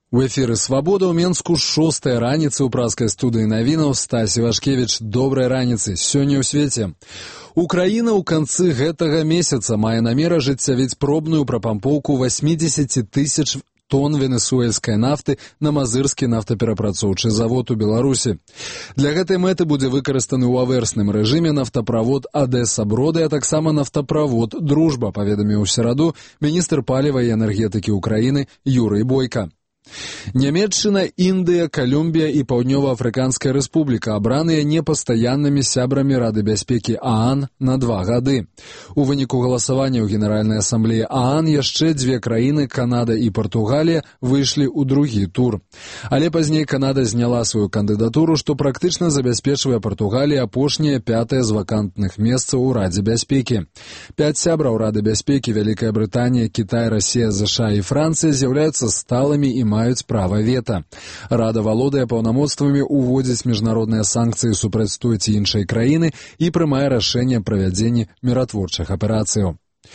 У эфіры «Свабода» ў Менску 6-я раніцы ў праскай студыі навінаў. Стась Івашкевіч, добрай раніцы. Сёння ў свеце. Украіна ў канцы гэтага месяца мае намер ажыццявіць пробную прапампоўку 80 тысяч тонн венесуэльскай нафты на Мазырскі нафтаперапрацоўчы завод у Беларусі. Для гэтай мэты будзе выкарыстаны ў аверсным рэжыме нафтаправод Адэса-Броды, а таксама нафтаправод Дружба, паведаміў у сераду міністр паліва і энергетыкі Украіны Юрый Бойка. Нямецчына, Індыя, Калумбія і Паўднёва-Афрыканская рэспубліка абраныя непастаяннымі сябрамі Рады бяспекі ААН на 2 гады. У выніку галасавання ў Генеральнай асамблеі ААН яшчэ 2 краіны, Канада і Партугалія, выйшлі ў другі тур. Але пазней Канада зняла сваю кандыдатуру, што практычна забяспечвае Партугаліі апошняе 5-е з вакантных месцаў у Радзе бяспекі. 5 сябраў Рады бяспекі, Вялікая Брытанія, Кітай, Расія, ЗША і Францыя з'яўляюцца сталымі і маюць права вета. Рада валодае паўнамоцтвамі уводзіць міжнародныя санкцыі супраць той ці іншай краіны і прымае рашэнне аб правядзенні міратворчых аперацыяў.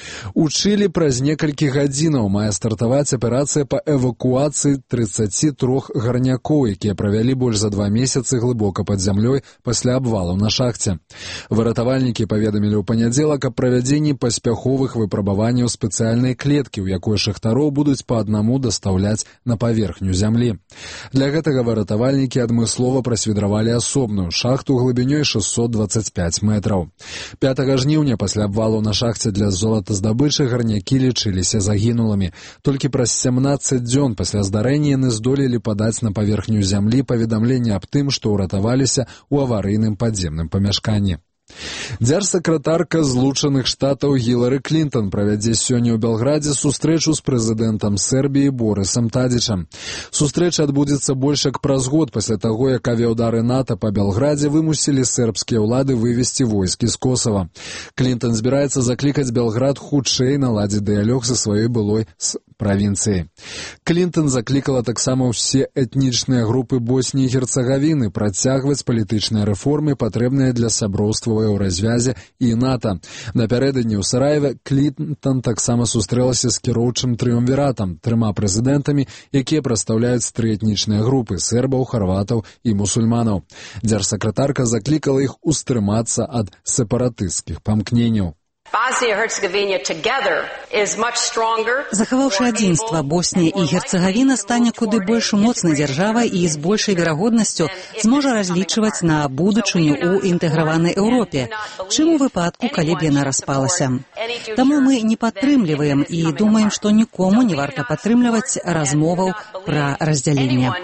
У Чылі праз некалькі гадзінаў мае стартаваць аперацыя па эвакуацыі 33 гарнякоў, якія правялі больш за 2 месяцы глыбока пад зямлёй пасля абвалаў на шахце. Выратавальнікі паведамілі ў панядзелак аб правядзенні паспяховых выпрабаванняў спецыяльнай клеткі, у якой шахтароў будуць па аднаму дастаўляць на паверхню зямлі. Для гэтага выратавальнікі адмыслова прасвідравалі асобную шахту глыбінёй 625 метраў. 5 жніўня пасля абвалу на шахце для золатаздабычы гарнякі лічыліся загінулымі. Толькі праз 17 дзён пасля здарэння яны здолелі падаць на паверхню зямлі паведамленне аб тым, што ўратаваліся ў аварыйным падземным памяшканні. Дзяржсакратарка Злучаных Штатаў Гілары Клінтон правядзе сёння ў Белградзе сустрэчу з прэзідэнтам Сербіі Борысам Тадзічам. Сустрэча адбудзецца больш як праз год пасля таго, як авіяўдары НАТО па Белградзе вымусілі сербскія ўлады вывесці войскі з Косава. Клінтон збіраецца заклікаць Белград хутчэй наладзіць дыялог са сваёй былой правінцыяй. Клінтон заклікала таксама ўсе этнічныя групы Босніі і Герцагавіны працягваць палітычныя рэформы, патрэбныя для сяброўства ў развязе і НАТО. Напярэдадні ў Сараеве Клінтон таксама сустрэлася з кіроўчым трыумвіратам, 3 прэзідэнтамі, якія прадстаўляюць 3 этнічныя групы – сербаў, харватаў і мусульманаў. Дзяржсакратарка заклікала іх устрымацца ад сепаратысцкіх памкненняў. Захаваўшы адзінства, Боснія і Герцагавіна стане куды больш моцнай дзяржавай і з большай верагоднасцю зможа разлічваць на будучыню ў інтэграванай Еўропе, чым у выпадку, калі б яна распалася. Таму мы не падтрымліваем і думаем, што нікому не варта падтрымліваць размоваў пра раздзяленне.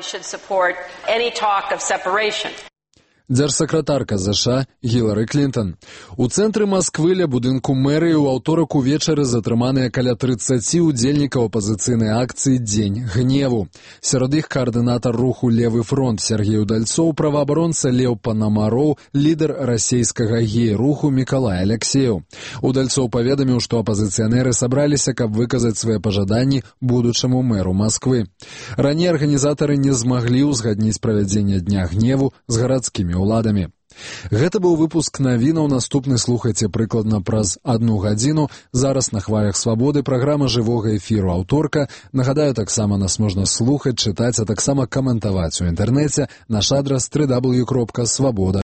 Дзяржсакратарка ЗША Гілары Клінтон. У цэнтры Масквы ля будынку мэрыі ў аўторак увечары затрыманыя каля 30 удзельнікаў апазіцыйнай акцыі «Дзень гневу». Сярод іх каардынатар руху «Левы фронт» Сергей Удальцоў, праваабаронца Леў Панамароў, лідар расейскага гей-руху Мікалай Аляксеў. Удальцоў паведаміў, што апазіцыянеры сабраліся, каб выказаць свае пажаданні будучаму мэру Масквы. Раней арганізатары не змаглі ўзгадніць правядзенне Дня гневу з гарадскімі уладамі. Гэта быў выпуск навінаў. Наступны слухайце прыкладна праз 1 гадзіну. Зараз на хвалях Свабоды праграма жывога эфіру аўторка. Нагадаю, таксама нас можна слухаць, чытаць, а таксама каментаваць у інтэрнэце. Наш адрас www.swaboda.info.